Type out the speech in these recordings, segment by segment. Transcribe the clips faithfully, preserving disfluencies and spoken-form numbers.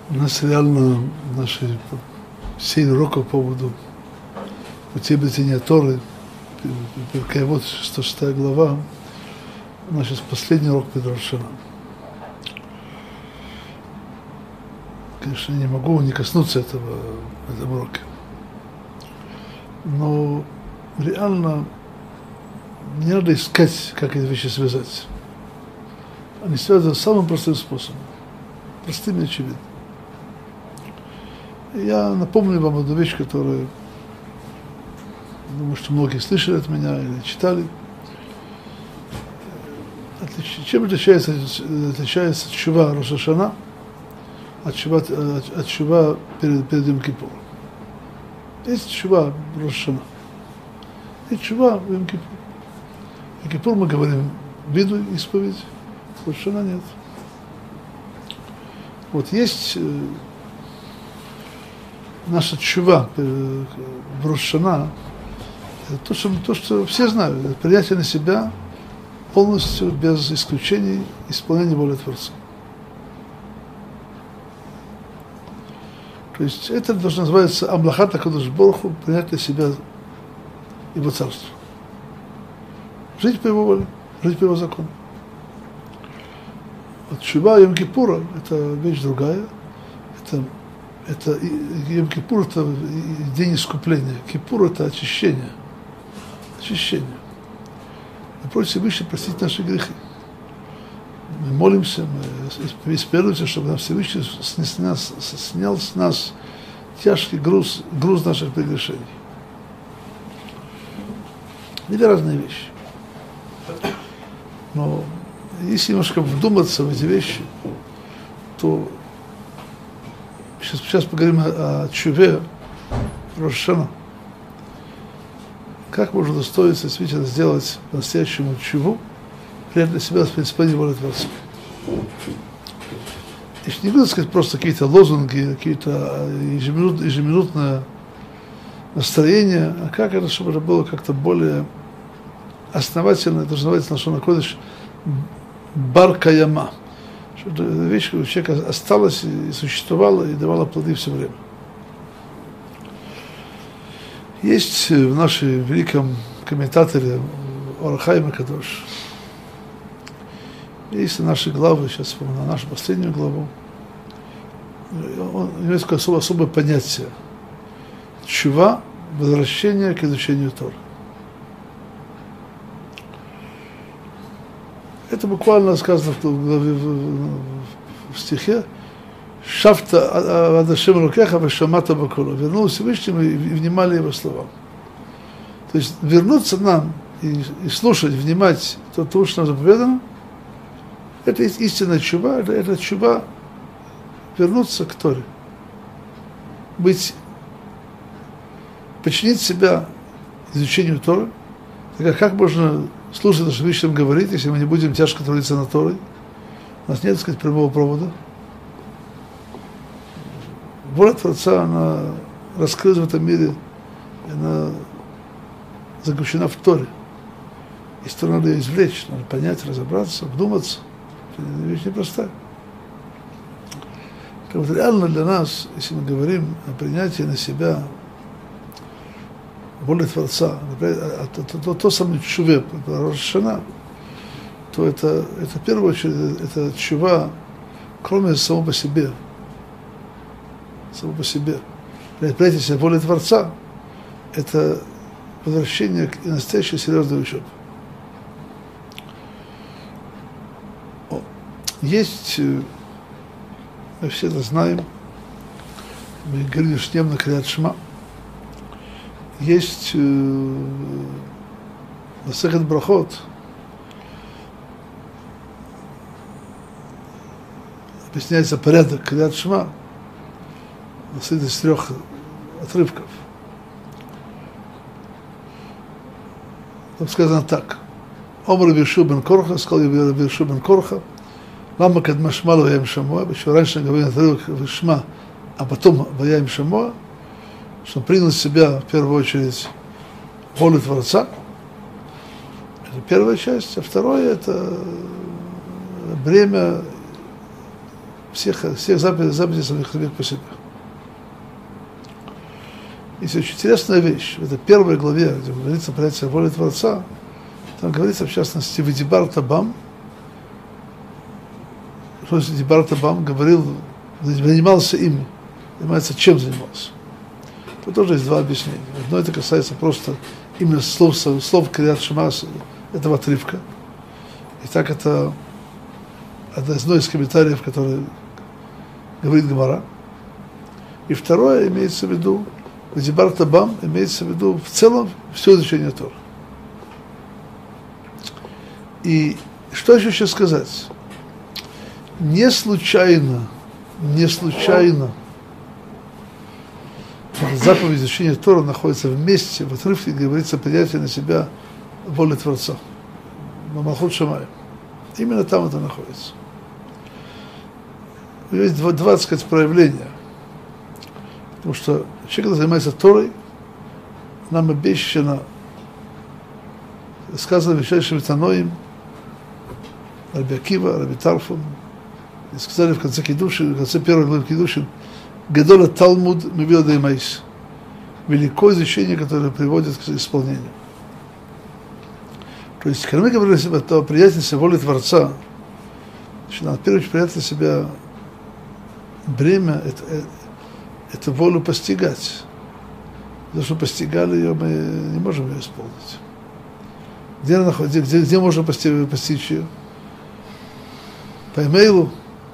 У нас реально наши семь уроков по поводу пути обретения Торы, вот сто шестая глава, у нас сейчас последний урок перед Рош ха-Шана. Конечно, я не могу не коснуться этого, этого урока. Но реально не надо искать, как эти вещи связать. Они связаны самым простым способом. Простым и очевидным. Я напомню вам одну вещь, которую, думаю, что многие слышали от меня или читали. Чем отличается, отличается тшува Рош ха-Шана от тшува, от тшува перед, перед Йом-Кипуром? Есть тшува Рош ха-Шана. И тшува в Йом-Кипур. В Йом-Кипур мы говорим виду исповедь, Рош ха-Шана нет. Вот есть э, наша тшува в Рош ха-Шана, то что, то, что все знают, это принятие на себя полностью, без исключений, исполнение воли Творца. То есть это должно называться Амлахат ха-Кадош Барух Ху, принять на себя его царство. Жить по его воле, жить по его закону. Вот тшува Йом-Кипура – это вещь другая. Это, это Йом-Кипур – это день искупления. Кипур – это очищение. Очищение. Мы просим Всевышний простить наши грехи. Мы молимся, мы исповедуемся, чтобы нам Всевышний снял, снял с нас тяжкий груз, груз наших прегрешений. Это разные вещи. Но если немножко вдуматься в эти вещи, то сейчас, сейчас поговорим о, о тшуве Рош ха-Шана. Как можно достоиться действительно сделать по-настоящему тшуву, принять для себя исполнение воли Творца. И не буду сказать просто какие-то лозунги, какие-то ежеминут, ежеминутное настроение, а как это, чтобы это было как-то более основательно, это называется лашон ха-кодеш бар каяма. Что эта вещь у человека осталась и существовала, и давала плоды все время. Есть в нашем великом комментаторе Ор ха-Хаим ха-Кадош, есть наши главы, сейчас вспомню, нашу последнюю главу, он, у него есть такое особое, особое понятие. Тшува, возвращение к изучению Торы. Это буквально сказано в, главе, в, в стихе «Шафта адашем рукеха вешамата баколо». Вернулся Всевышнему и внимали его словам. То есть вернуться нам и, и слушать, внимать то, то, что нам заповедано, это есть истинная тшува, это, это тшува вернуться к Торе. Быть, подчинить себя изучению Торы. Так как можно слушать, что Всевышний говорит, если мы не будем тяжко трудиться над Торой? У нас нет, так сказать, прямого провода. Воля Творца, она раскрыта в этом мире, она заключена в Торе. И Тору надо ее извлечь, надо понять, разобраться, вдуматься. Это вещь непростая. Так вот, реально для нас, если мы говорим о принятии на себя воли Творца, то, то, то, то самое тшуве, Рош ха-Шана, то это, это в первую очередь, это тшува, кроме самого по себе, само по себе. Принятие себя воли Творца, это возвращение к настоящей серьезной учебе. Есть, мы все это знаем, мы говорили ежедневно Крият Шма, есть Масехет Брахот, объясняется порядок Крият Шма, состоит из трех отрывков. Там сказано так. Омар Раби Йошуа бен Корха, сказал Раби Йошуа бен Корха, лама кадма шма ваям шамоа, почему раньше говорили отрывок шма, а потом ваям шамоа, что он принял в себя в первую очередь волю Творца. Это первая часть, а второе это бремя всех, всех заповедей, заповедей самих самих по себе. Есть очень интересная вещь. В этой первой главе, где говорится про понятие воли Творца, там говорится, в частности, «Вдибар табам». Что значит «Дибар табам»? Говорил, занимался ими. Занимается, чем занимался. Тут тоже есть два объяснения. Одно это касается просто именно слов, слов Крият Шма, этого отрывка. И так это одно из комментариев, который говорит Гемара. И второе имеется в виду, «Вдибар табам» имеется в виду в целом все изучение Торы. И что еще сейчас сказать? Не случайно, не случайно заповедь изучения Тора находится вместе в отрывке, где говорится принятие на себя воли Творца. Малхут Шамай. Именно там это находится. Есть два, два, так сказать, проявления. Потому что человек, который занимается Торой, нам обещано, сказано в величайшем Таноим, Раби Акива, Раби Тарфон, и сказали в конце Кидушин, в конце первой главы Кидушин, Гадола Талмуд Мебил Даймайс. Великое изучение, которое приводит к исполнению. То есть, когда мы говорим о себе, то принятие себя воли Творца, значит, надо в первую очередь принять для себя бремя, это, это волю постигать. Потому что постигали ее, мы не можем ее исполнить. Где, где, где, где можно постичь, постичь ее? По имейлу.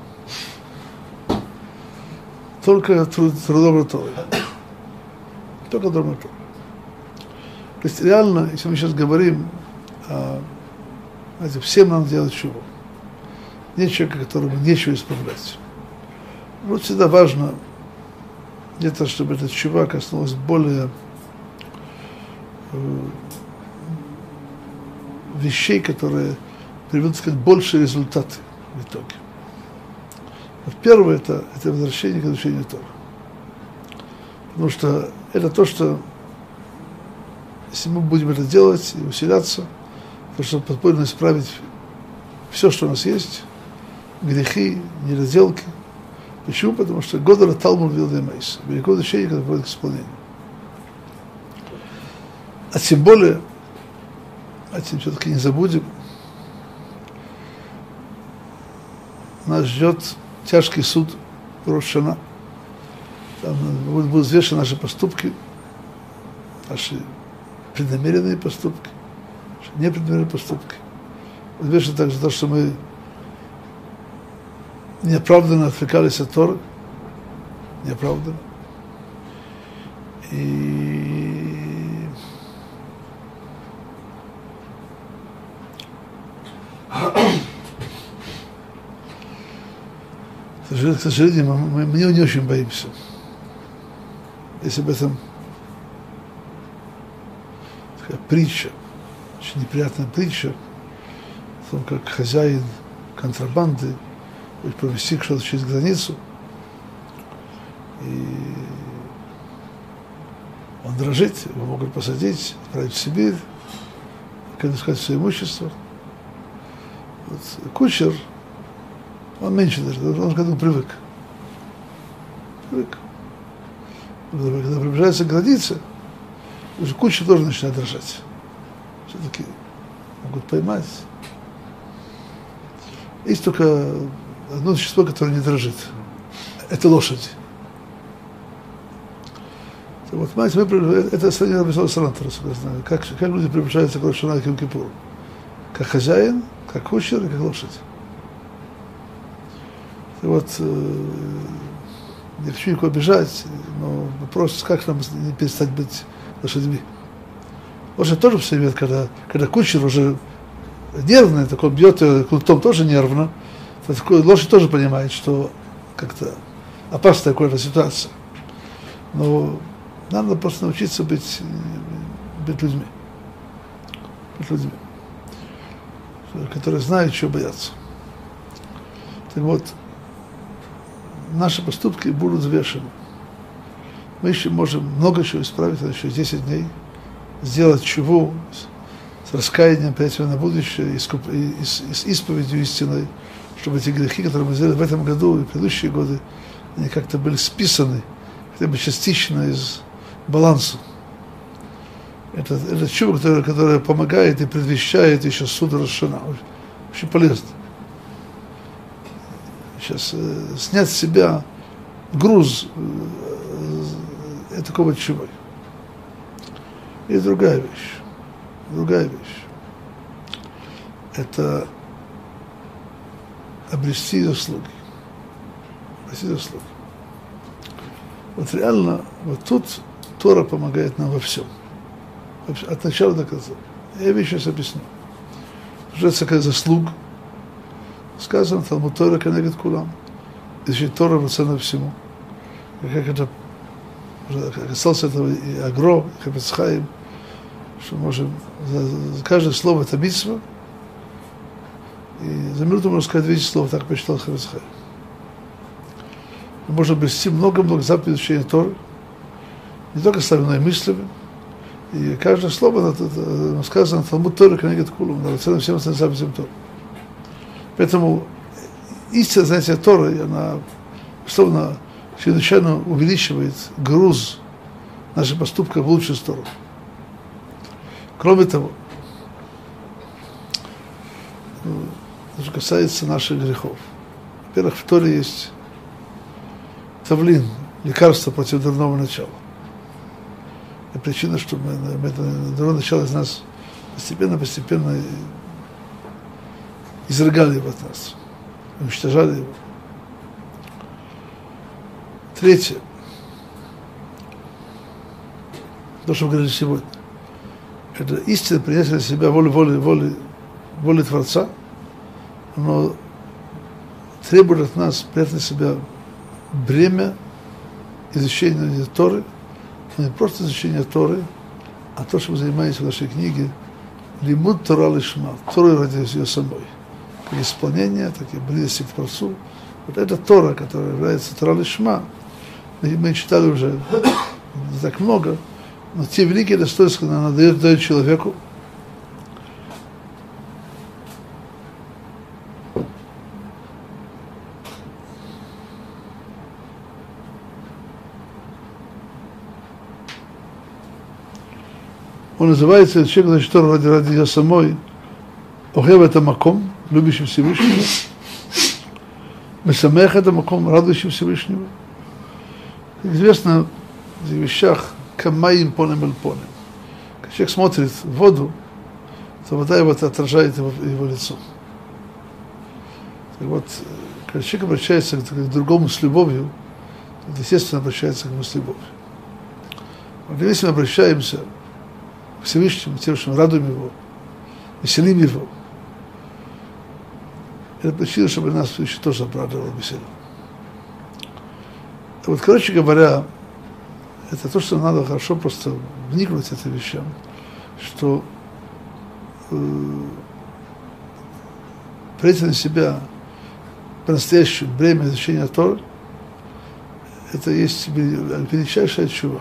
Только труд, трудом Торы. Только трудом Торы. То есть реально, если мы сейчас говорим, а, знаете, всем нам делать чего. Нет человека, которому нечего исправлять. Вот всегда важно, где-то, чтобы этот чува коснулось более э, вещей, которые приведут, сказать, большие результаты в итоге. Первое это, это возвращение к изучению Торы. Потому что это то, что если мы будем это делать и усиляться, то чтобы подпольно исправить все, что у нас есть, грехи, недоделки. Почему? Потому что Годора Талмуд Вил Даймайс. Великое изучение, которое приводит к исполнению. А тем более, этим все-таки не забудем, нас ждет тяжкий суд Рош Шана. Там будут взвешены наши поступки, наши преднамеренные поступки, наши непреднамеренные поступки. Взвешено также то, что мы неоправданно отвлекались от Торы, неоправданно. И к сожалению, мы, мы не очень боимся. Есть об этом такая притча, очень неприятная притча, о том, как хозяин контрабанды будет провести что-то через границу, и он дрожит, его могут посадить, отправить в Сибирь, конфисковать все имущество. Вот, кучер, он меньше даже, он к этому привык. Привык. Когда приближается к границе, уже кучер тоже начинает дрожать. Все-таки могут поймать. Есть только одно существо, которое не дрожит. Это лошадь. Вот, понимаете, мы, это сравнение написал Салантер, как, как люди приближаются к Рош Шана и к Йом-Кипуру. Как хозяин, как кучер и как лошадь. И вот, э, не хочу никого обижать, но вопрос, как нам не перестать быть лошадьми. Лошадь тоже все имеет, когда, когда кучер уже нервный, так он бьет ее кнутом тоже нервно, лошадь тоже понимает, что как-то опасная какая-то ситуация. Но нам надо просто научиться быть, быть людьми. Быть людьми, которые знают, чего бояться. Так вот, наши поступки будут взвешены. Мы еще можем много чего исправить, это еще десять дней, сделать чего с раскаянием, принятием на будущее, и с исповедью истинной, чтобы эти грехи, которые мы сделали в этом году и в предыдущие годы, они как-то были списаны, хотя бы частично из баланса. Это, это чува, которая, которая помогает и предвещает еще суд Рош ха-Шана. Очень полезно. Сейчас э, снять с себя груз э, такого чува. И другая вещь. Другая вещь. Это обрести заслуги. Обрести заслуги. Вот реально, вот тут Тора помогает нам во всем. От начала до конца. Я вещь сейчас объясню. Что это такая заслуг? Сказано, Талмуд Тора кенегед кулам. Если Тора равноценна всему. Как это касался этого и Агро, и Хафец Хаим, что можем за, за каждое слово это мицва. И за минуту можно сказать двести слов, так посчитал Хафец Хаим. Мы можем обрести много-много заповедей учения Торы, не только словами, но и мыслями. И каждое слово сказано Талмуд Тора кенегед кулам, равноценно всем остальным заповедям Торы. Поэтому истинное занятие Торы, она, условно, чрезвычайно увеличивает груз наших поступков в лучшую сторону. Кроме того, что касается наших грехов. Во-первых, в Торе есть тавлин, лекарство против дурного начала. И причина, что мы, мы это дурное начало из нас постепенно-постепенно изрыгали его от нас, уничтожали его. Третье, то, что мы говорили сегодня, это истинное принятие на себя воли, воли, воли, воли Творца, но требует от нас принять на себя бремя изучения Торы, но не просто изучение Торы, а то, что мы занимаемся в нашей книге Лимуд Тора лишма, Тора ради ее самой. Как исполнение, так и близости к Творцу. Вот эта Тора, которая является Тора лишма, мы читали уже не так много, но те великие достоинства, которые она дает, дает человеку, он называется человек, значит, Тора ради, ради ее самой, Охев это маком, любящим Всевышнего, Месамех это маком, радующим Всевышнего. Известно в вещах камаим понем эль понем. Когда человек смотрит в воду, то вода его отражает его, его лицо. Так вот, когда человек обращается к, к другому с любовью, то, естественно, обращается к нему с любовью. Вот, если мы обращаемся к Всевышнему, тем, что мы радуем его, веселим его, это причина, чтобы нас еще тоже обрадовал, веселил. Вот, короче говоря, это то, что надо хорошо просто вникнуть в эти вещи, что э, принять на себя по-настоящему бремя изучения Торы, это есть величайшая чува.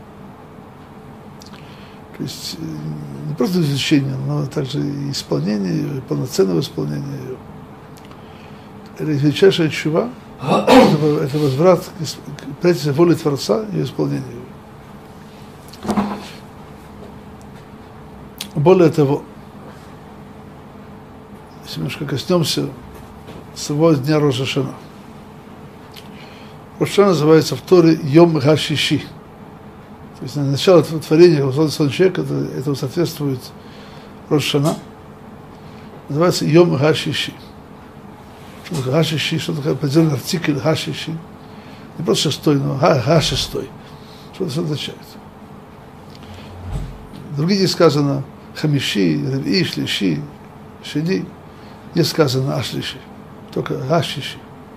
То есть не просто изучение, но также и исполнение ее, и полноценное исполнение ее. Это величайшая чува. Это, это возврат к принятию воли Творца и исполнению. Более того, если немножко коснемся самого дня Рош ха-Шана. Рош ха-Шана называется в Торе Йом ха-Шиши. То есть начало творения Господа человека, это, это соответствует Рош ха-Шана. Называется Йом ха-Шиши. Что такое ха-Шиши? Что такое определенный артикль ха-Шиши? Не просто шестой, но ха-шестой. Что это означает? Другие сказано хамиши, ревии, шлиши, шини. Не сказано ашлиши, только ха-Шиши.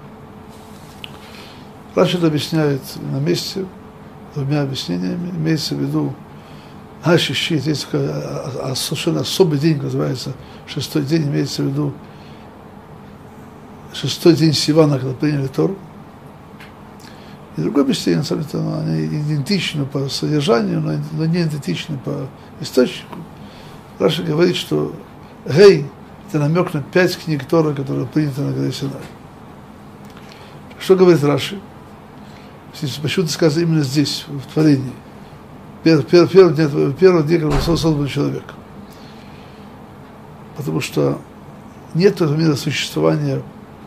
Раши это объясняет на месте двумя объяснениями. Имеется в виду ха-Шиши, это есть такой совершенно особый день, называется шестой день, имеется в виду шестой день Сивана, когда приняли Тору. И другое объяснение, на самом деле, они идентичны по содержанию, но не идентичны по источнику. Раши говорит, что гей, это намек на пять книг Торы, которые приняты на горе Синай. Что говорит Раши? Почему-то сказано именно здесь, в творении. Первый, первый, первый день, первый день, когда создан человек. Потому что нет этого мира существования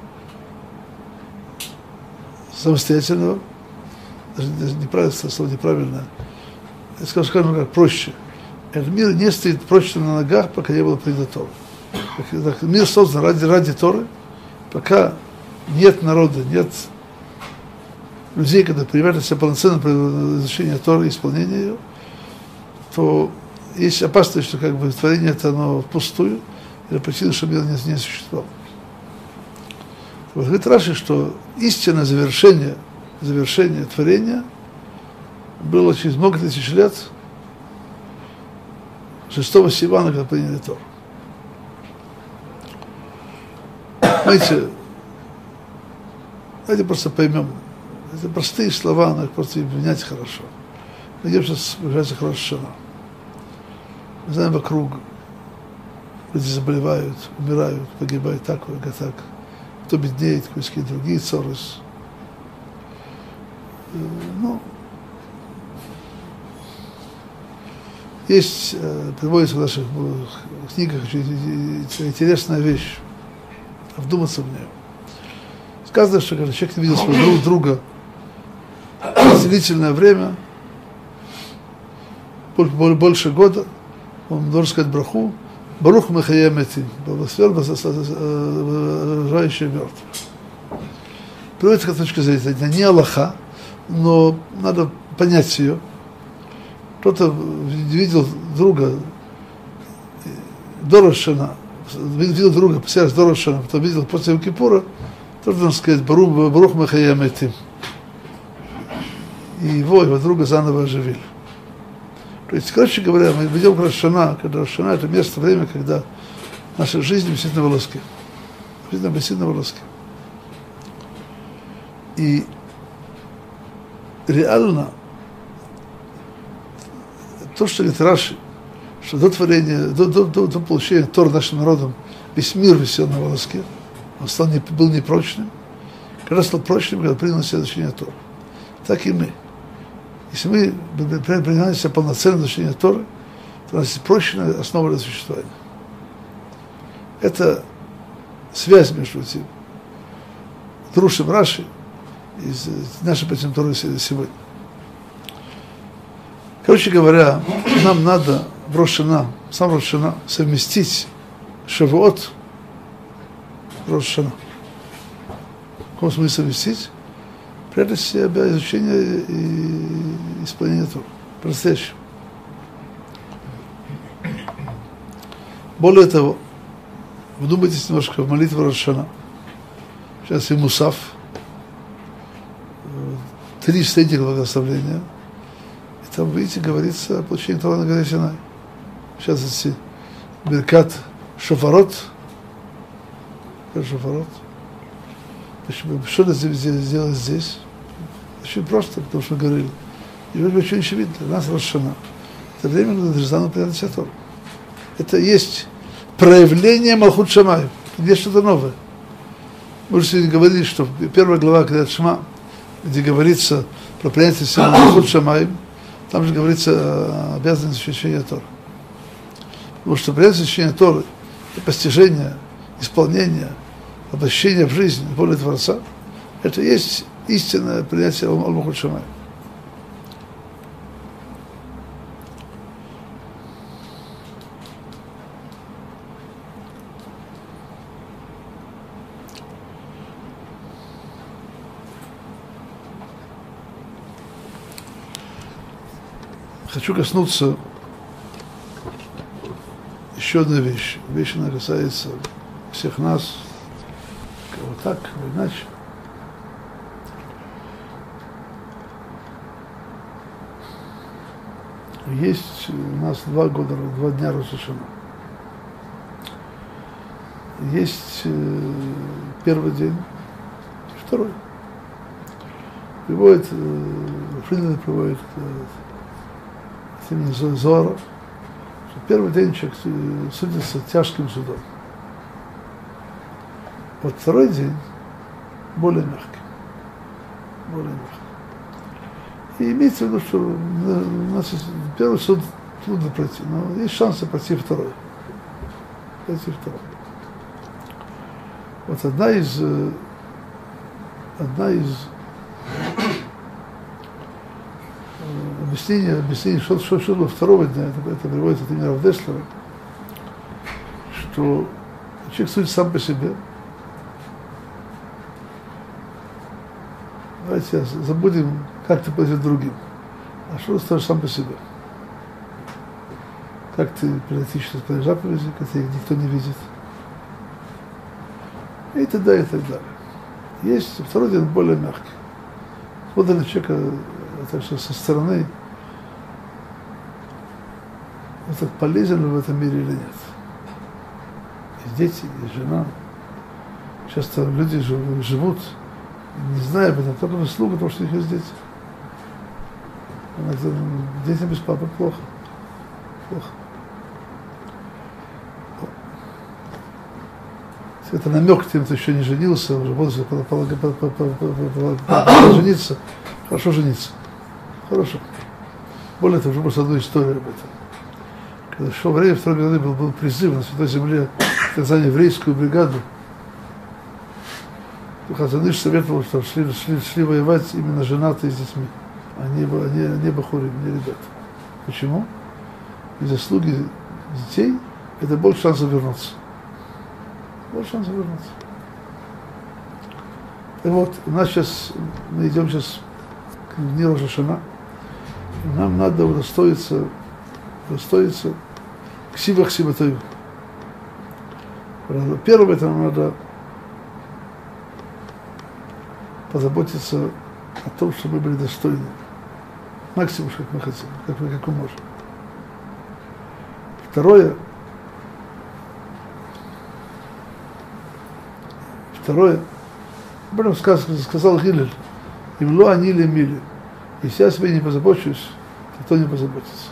самостоятельного, даже, даже неправильно, слово неправильно, я скажу, скажем как, проще. Этот мир не стоит прочно на ногах, пока не было принято Торы. Мир создан ради, ради Торы, пока нет народа, нет людей, которые принимают на себя полноценное изучение Торы и исполнение ее, то есть опасность, что как бы творение это оно впустую, или причина, что мир не, не существовал. Вот говорит Раши, что истинное завершение, завершение творения было через много тысяч лет шестого Сивана, когда приняли Тору. Знаете, давайте просто поймем, это простые слова, но их просто понять хорошо. Мы идем сейчас, приближается Рош ха-Шана. Мы знаем вокруг, люди заболевают, умирают, погибают так, так, так. Кто беднеет, какие-то другие ссоры. Ну, есть, приводится в наших книгах очень интересная вещь, вдуматься в нее. Сказано, что когда человек не видел своего друга длительное время, больше года, он должен сказать браху, Барух Мехая Метим, благословен рожающий мертвых. Приводится как точка зрения, это не Аллаха, но надо понять ее. Кто-то видел друга до Рош ха-Шана, видел друга после Рош ха-Шана, потом видел после Йом-Кипура, тоже должен сказать Барух Мехая Метим. И его, его друга заново оживили. То есть, короче говоря, мы идем к Рош ха-Шана, когда Рош ха-Шана это место, время, когда наша жизнь висит на волоске. Жизнь висит на волоске. И реально то, что говорит Раши, что до творения, до, до, до, до получения Тор нашим народом весь мир висел на волоске, он стал не, был непрочным, когда стал прочным, когда принял на себя изучение Тора. Так и мы. Если мы принимаем на себя полноценное изучение Торы, то у нас есть прочная основа для существования. Это связь между этим Друшем Раши и нашей потом Торы сегодня. Короче говоря, нам надо в Рош ха-Шана, сам Рош ха-Шана, совместить Шавуот в Рош ха-Шана. В каком смысле совместить? Прежде всего, изучение и исполнение Торы. По-настоящему. Более того, вдумайтесь немножко в молитву Рош ха-Шана. Сейчас и Мусав. Три стадии благословения. И там, видите, говорится о получении Тора на горе Синай. Сейчас эти Беркат Шофарот. Шофарот. Почему? Что это сделать здесь? Очень просто, потому что мы говорили. И очень очевидно, для нас Рош ха-Шана. Это время, когда Рождество принятия Торы. Это есть проявление Малхут Шамаев. Есть что-то новое. Мы уже сегодня говорили, что первая глава Крiyat Шма, где говорится про принятие Малхут Шамаев, там же говорится о обязанности изучения Торы. Потому что принятие изучения Торы и постижение, исполнение, обращение в жизнь воли Творца, это есть истинное принятие Малхут Шамаев. Хочу коснуться еще одной вещи. Вещь, она касается всех нас, кого так, кого иначе. Есть у нас два года, два дня Рош ха-Шана. Есть э, первый день, второй. Приводит, э, Фридлер приводит э, Зора, что первый день человек судится тяжким судом. Вот второй день более мягкий. Более мягкий. И имеется в виду, что у нас первый суд трудно пройти, но есть шансы пройти второй. Пройти второй. Вот одна из, одна из объяснений, объяснений что, что, что было второго дня, это, это приводится от имени Рав Деслера, что человек судит сам по себе. Давайте забудем, как ты пойдешь другим, а что ты скажешь сам по себе. Как ты превратишься в твои заповеди, когда их никто не видит. И т.д. и так далее. Есть второй день более мягкий. Вот для человека, так что со стороны, это полезен в этом мире или нет. Есть дети, есть жена. Часто люди живут, не зная об этом, только в слугу, потому что у них есть дети. Детям без папы плохо. Плохо. Это намек тем, кто еще не женился, уже возраст жениться. Хорошо жениться. Хорошо. Более того, уже просто одну историю об этом. Когда шел время, второй годы был, был призыв на Святой Земле, так званую еврейскую бригаду. Хазаныш советовал, что шли, шли, шли воевать именно женатые с детьми, а не, не, не бахурим, не ребята. Почему? И заслуги детей – это больше шансов вернуться. Больше шансов вернуться. И вот, у нас сейчас, мы идем сейчас к дню Рош ха-Шана, и нам надо удостоиться, удостоиться ксива ксиватою. Первое, это нам надо позаботиться о том, чтобы мы были достойны. Максимум, как мы хотим, как мы, как мы можем. Второе, второе, об этом сказал, сказал Гилель, им ло они ли мили. Если я себе не позабочусь, то кто не позаботится.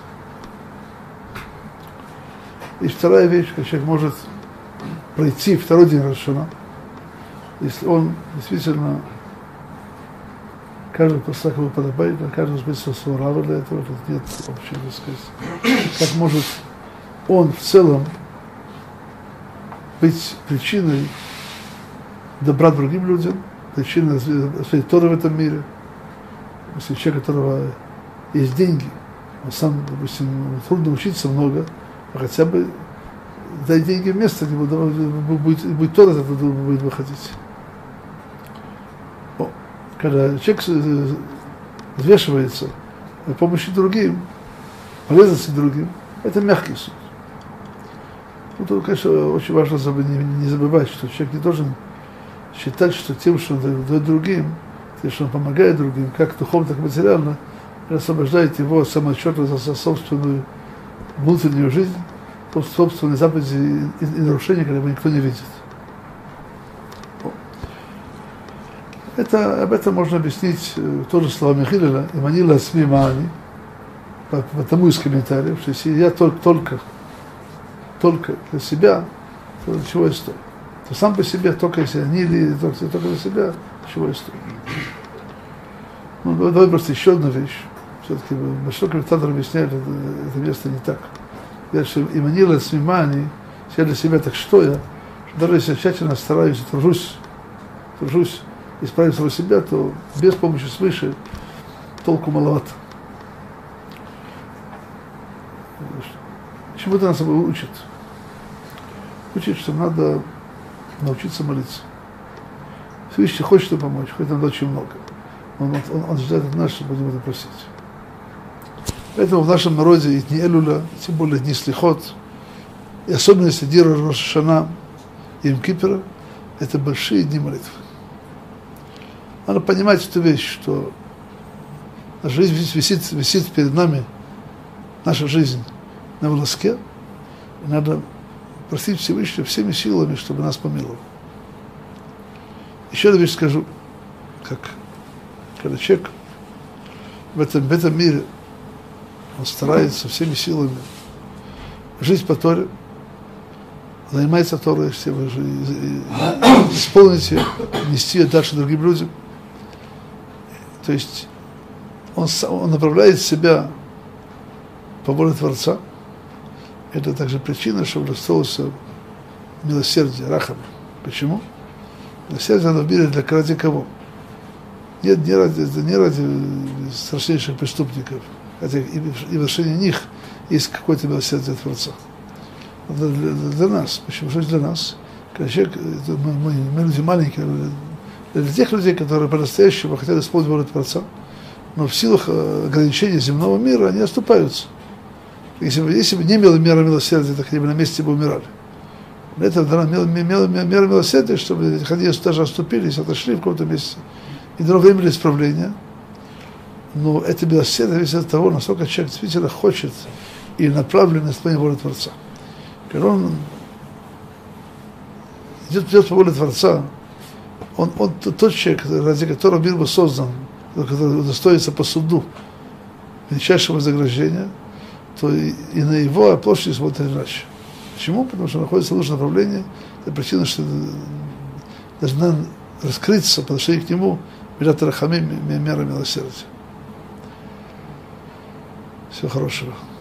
И вторая вещь, как человек может пройти второй день Рош ха-Шана, если он действительно каждый посак его подобает, на каждого специалиста своего рава для этого, тут нет общей, так сказать. Как может он в целом быть причиной добра другим людям, причиной своей Торы в этом мире. Если человек, у которого есть деньги, он сам, допустим, трудно учиться много, а хотя бы дай деньги вместо него, будет, будет Тора, это будет выходить. Когда человек взвешивается при помощи другим, полезности другим, это мягкий суд. Ну, тут, конечно, очень важно не забывать, что человек не должен считать, что тем, что он дает другим, тем, что он помогает другим, как духовно, так и материально, освобождает его от самоотчета за собственную внутреннюю жизнь, собственные заповеди и, и нарушения, когда его никто не видит. Это, об этом можно объяснить э, тоже словами Хилеля, и манила сми маани, по, по тому из комментариев, что если я только, только, только для себя, то чего я стою? То сам по себе, только если они или только, только для себя, чего я стою? Ну, давай просто еще одну вещь. Все-таки большой комментатор объясняет, это, это место не так. Говорят, что и манила сми маани, если я для себя, так что я? Что даже если я тщательно стараюсь, тружусь, тружусь, исправить самого себя, то без помощи свыше толку маловато. Чему-то нас учат. Учат, что надо научиться молиться. Всевышний хочет нам помочь, хочет нам дать очень много. Он, он, он ждет от нас, что будем это просить. Поэтому в нашем народе и дни Элюля, тем более дни Слихот, и особенно если дни Рош ха-Шана и Йом Киппера, это большие дни молитвы. Надо понимать эту вещь, что наша жизнь висит, висит перед нами, наша жизнь на волоске, и надо просить Всевышнего всеми силами, чтобы нас помиловал. Еще одну вещь скажу, как когда человек в этом, в этом мире, он старается всеми силами жить по Торе, занимается Торой, чтобы исполнить ее, нести ее дальше другим людям. То есть он, он направляет себя по воле Творца. Это также причина, чтобы раскрылось милосердие, рахам. Почему? Милосердие оно в мире для ради кого? Нет, не ради, не ради страшнейших преступников, хотя и, и в отношении них есть какое-то милосердие Творца. Для, для, для нас. Почему? Что для нас? Когда человек, мы, мы, мы люди маленькие, для тех людей, которые по-настоящему хотят исполнить волю Творца, но в силах ограничений земного мира они оступаются. Если бы, если бы не было меры милосердия, так они бы на месте бы умирали. Для этого дана мера милосердия, чтобы они даже оступились, отошли в каком-то месте. И дано время для исправления. Но это милосердие зависит от того, насколько человек действительно хочет и направлен на исполнение воли Творца. Когда он идет, идет по воле Творца, он, он тот человек, ради которого мир был создан, который удостоится по суду величайшего вознаграждения, то и, и на его площади смотрят иначе. Почему? Потому что находится в нужном направлении. Это причина, что должна раскрыться по отношению к нему мират рахамим, мера милосердия. Всего хорошего.